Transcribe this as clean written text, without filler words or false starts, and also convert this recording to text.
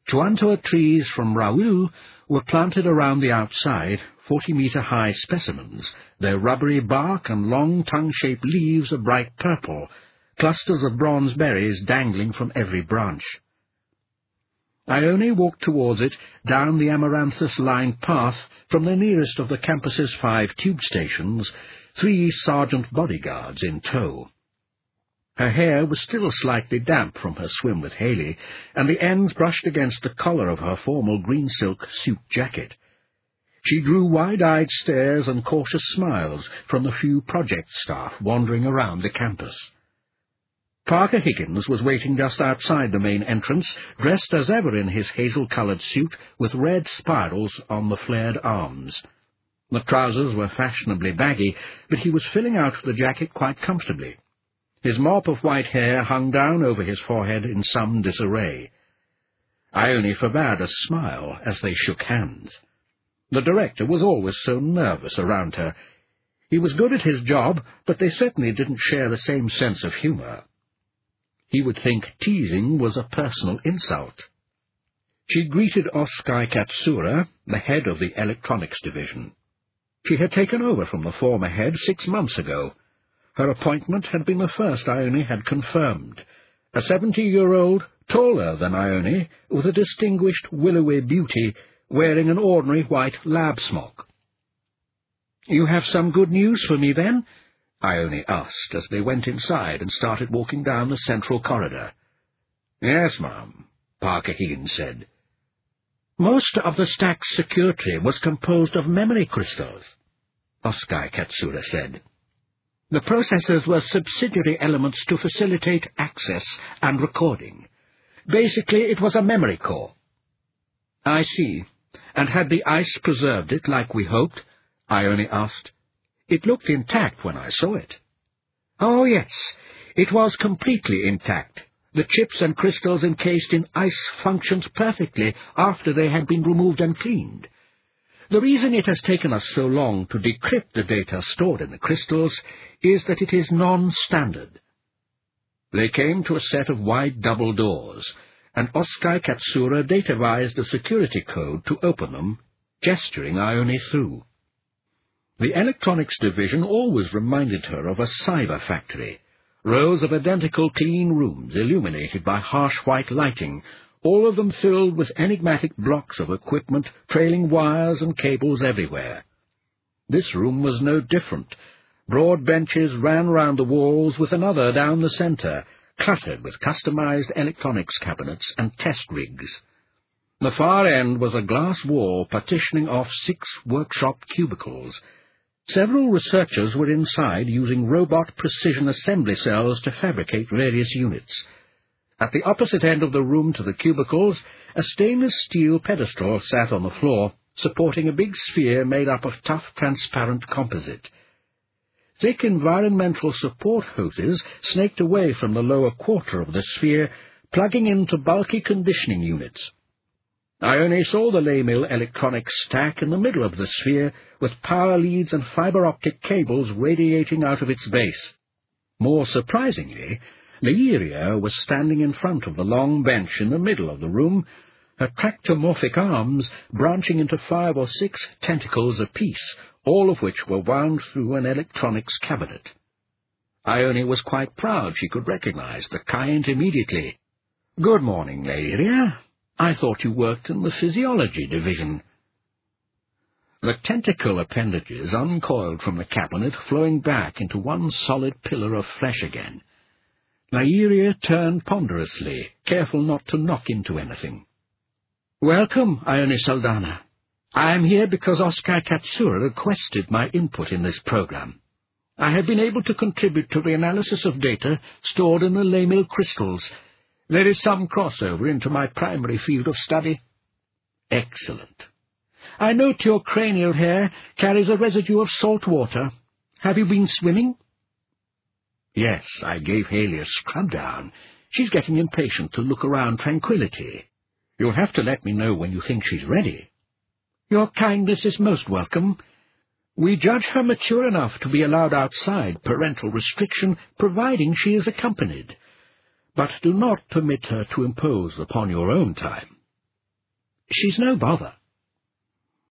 Chuantua trees from Raoul were planted around the outside, 40-metre-high specimens, their rubbery bark and long tongue-shaped leaves a bright purple, clusters of bronze berries dangling from every branch. Ione walked towards it down the amaranthus-lined path from the nearest of the campus's 5 tube stations, 3 sergeant bodyguards in tow. Her hair was still slightly damp from her swim with Haley, and the ends brushed against the collar of her formal green silk suit jacket. She drew wide-eyed stares and cautious smiles from the few project staff wandering around the campus. Parker Higgins was waiting just outside the main entrance, dressed as ever in his hazel-coloured suit with red spirals on the flared arms. The trousers were fashionably baggy, but he was filling out the jacket quite comfortably. His mop of white hair hung down over his forehead in some disarray. Ione forbade a smile as they shook hands. The director was always so nervous around her. He was good at his job, but they certainly didn't share the same sense of humour. He would think teasing was a personal insult. She greeted Oskai Katsura, the head of the electronics division. She had taken over from the former head 6 months ago. Her appointment had been the first Ione had confirmed. A 70-year-old, taller than Ione, with a distinguished willowy beauty, wearing an ordinary white lab smock. "You have some good news for me, then?" Ione asked as they went inside and started walking down the central corridor. "Yes, ma'am," Parker Higgins said. "Most of the stack's security was composed of memory crystals," Oskai Katsura said. "The processors were subsidiary elements to facilitate access and recording. Basically, it was a memory core." "I see. And had the ice preserved it like we hoped?" Ione asked. "It looked intact when I saw it." "Oh, yes. It was completely intact. The chips and crystals encased in ice functioned perfectly after they had been removed and cleaned. The reason it has taken us so long to decrypt the data stored in the crystals is that it is non-standard." They came to a set of wide double doors, and Oskai Katsura datavised a security code to open them, gesturing Ione through. The electronics division always reminded her of a cyber factory, rows of identical clean rooms illuminated by harsh white lighting, all of them filled with enigmatic blocks of equipment trailing wires and cables everywhere. This room was no different. Broad benches ran round the walls with another down the centre, cluttered with customized electronics cabinets and test rigs. The far end was a glass wall partitioning off 6 workshop cubicles. Several researchers were inside using robot precision assembly cells to fabricate various units. At the opposite end of the room to the cubicles, a stainless steel pedestal sat on the floor, supporting a big sphere made up of tough, transparent composite. Thick environmental support hoses snaked away from the lower quarter of the sphere, plugging into bulky conditioning units. Ione saw the Laymill electronics stack in the middle of the sphere, with power leads and fibre-optic cables radiating out of its base. More surprisingly, Leiria was standing in front of the long bench in the middle of the room, her tractomorphic arms branching into 5 or 6 tentacles apiece, all of which were wound through an electronics cabinet. Ione was quite proud she could recognize the kind immediately. "Good morning, Leiria. I thought you worked in the physiology division." The tentacle appendages uncoiled from the cabinet, flowing back into one solid pillar of flesh again. Leiria turned ponderously, careful not to knock into anything. "Welcome, Ione Saldana. I am here because Oskai Katsura requested my input in this program. I have been able to contribute to the analysis of data stored in the Laymill crystals. There is some crossover into my primary field of study." "Excellent. I note your cranial hair carries a residue of salt water. Have you been swimming?" "Yes, I gave Haley a scrub down. She's getting impatient to look around Tranquility. You'll have to let me know when you think she's ready." "Your kindness is most welcome. We judge her mature enough to be allowed outside parental restriction, providing she is accompanied. But do not permit her to impose upon your own time." She's no bother.